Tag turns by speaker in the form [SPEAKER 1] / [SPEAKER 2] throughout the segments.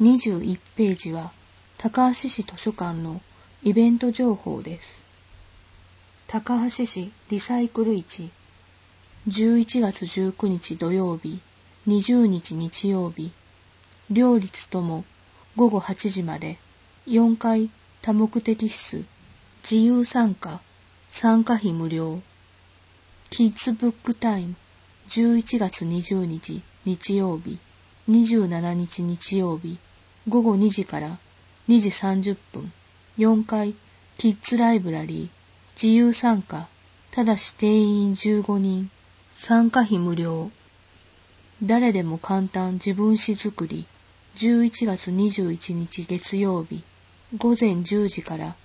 [SPEAKER 1] 21ページは高橋市図書館のイベント情報です。高橋市リサイクル市、11月19日土曜日、20日日曜日、両立とも午後8時まで、4階多目的室、自由参加、参加費無料。キッズブックタイム、11月20日日曜日、27日日曜日、午後2時から2時30分、4階キッズライブラリー、自由参加、ただし定員15人、参加費無料。誰でも簡単自分史作り、11月21日月曜日、午前10時から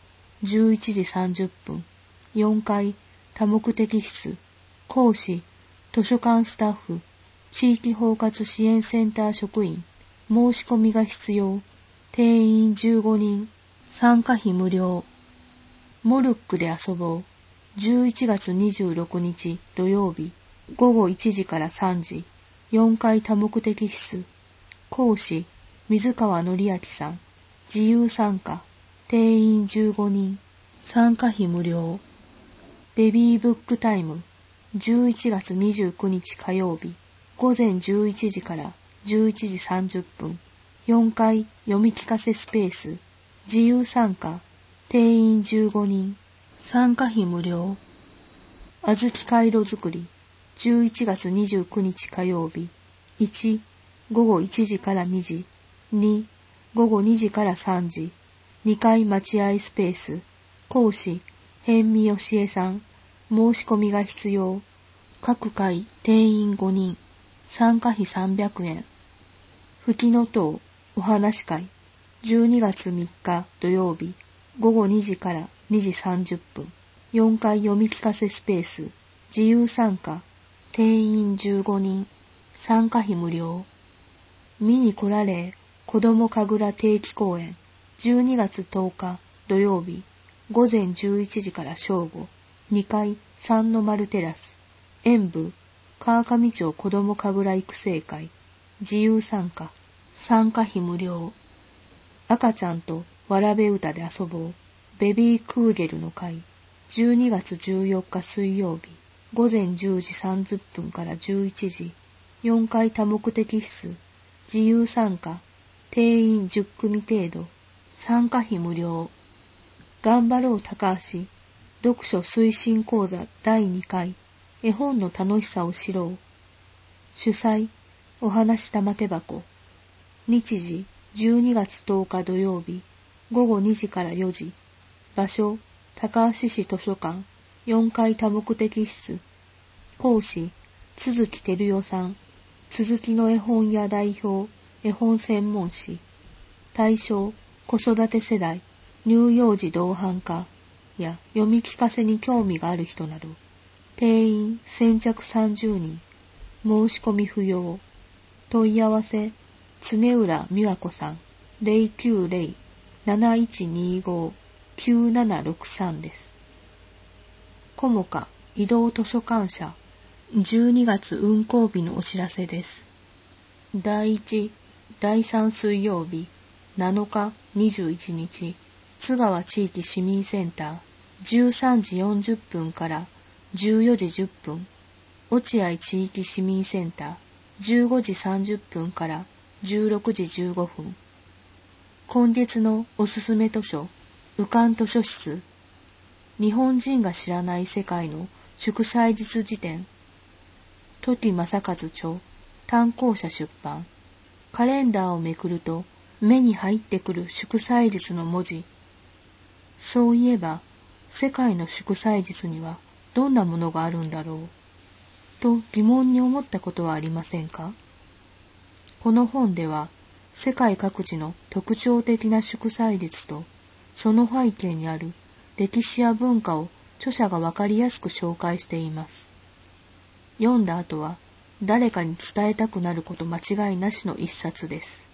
[SPEAKER 1] 11時30分、4階多目的室、講師、図書館スタッフ、地域包括支援センター職員、申し込みが必要、定員15人、参加費無料。モルックで遊ぼう、11月26日土曜日、午後1時から3時、4階多目的室、講師、水川則明さん、自由参加、定員15人、参加費無料。ベビーブックタイム、11月29日火曜日、午前11時から11時30分、4階読み聞かせスペース、自由参加、定員15人、参加費無料。小豆回路作り、11月29日火曜日、1、午後1時から2時、2、午後2時から3時、2階待合スペース、講師、辺見よしえさん、申し込みが必要。各回定員5人、参加費300円。吹きの塔お話会、12月3日土曜日、午後2時から2時30分、4階読み聞かせスペース、自由参加、定員15人、参加費無料。見に来られ子ども神楽定期公演、12月10日土曜日、午前11時から正午、2階三の丸テラス、演舞、川上町子ども神楽育成会、自由参加、参加費無料。赤ちゃんとわらべ歌で遊ぼう、ベビークーゲルの会、12月14日水曜日、午前10時30分から11時、4階多目的室、自由参加、定員10組程度、参加費無料。頑張ろう高橋、読書推進講座第2回、絵本の楽しさを知ろう。主催、お話玉手箱。日時、12月10日土曜日、午後2時から4時。場所、高橋市図書館、4階多目的室。講師、都築照代さん。続きの絵本屋代表、絵本専門誌。対象、子育て世代、乳幼児同伴化や読み聞かせに興味がある人など。定員先着30人。申し込み不要。問い合わせ、常浦美和子さん、090-7125-9763です。コモカ移動図書館社、12月運行日のお知らせです。第1、第3水曜日、7日、21日、津川地域市民センター、13時40分から14時10分、落合地域市民センター、15時30分から16時15分。今月のおすすめ図書、浮かん図書室。日本人が知らない世界の祝祭日辞典。時正和著、単行者出版。カレンダーをめくると目に入ってくる祝祭日の文字。そういえば、世界の祝祭日にはどんなものがあるんだろう、と疑問に思ったことはありませんか？この本では、世界各地の特徴的な祝祭日と、その背景にある歴史や文化を著者がわかりやすく紹介しています。読んだ後は、誰かに伝えたくなること間違いなしの一冊です。